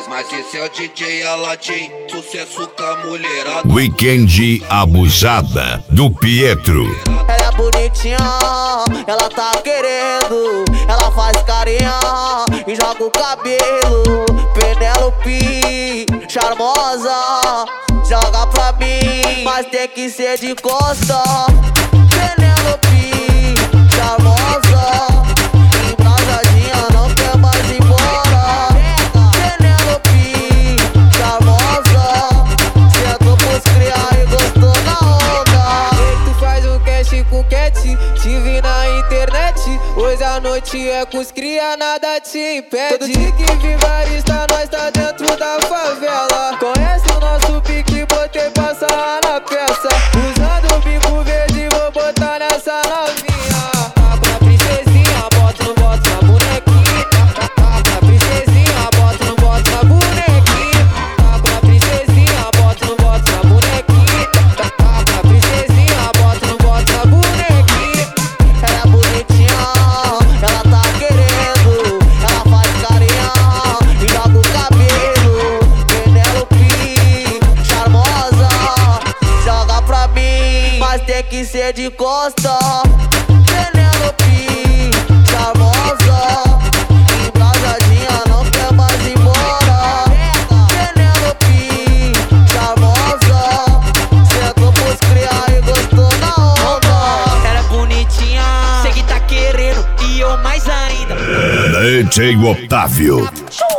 mas esse é o DJ Aladim, sucesso com a mulherada. Weekend Abusada, do Pietro. Ela é bonitinha, ela tá querendo. Ela faz carinha e joga o cabelo. Penélope, charmosa, joga pra mim, mas tem que ser de costa. Penélope, charmosa, embrasadinha, não quer mais ir embora. Penélope, charmosa, sentou pros criar e gostou na onda. E tu faz o cash com cat, te vi na internet. Hoje a noite é com os cria, nada te impede. Todo dia que vigarista, nós tá dentro da favela. Conhece o nosso pique, botei pra sarrar na peça. Usando o bico verde, vou botar nessa novinha. Tá com a princesinha, bota no bota na bonequinha. Tá com a princesinha, bota no bota na bonequinha. Tá com a princesinha, bota no bota na bonequinha. Tá com a princesinha, bota no bota na bonequinha. Ela é bonitinha, ela tá querendo. Ela faz carinha e joga o cabelo. Penélope, charmosa, joga pra mim, mas tem que ser de costa. Penélope, charmosa, embrasadinha, não quer mais ir embora. Penélope, charmosa, sentou pros criar e gostou na onda. Ela é bonitinha, sei que tá querendo, e eu mais ainda. DJ Otávio.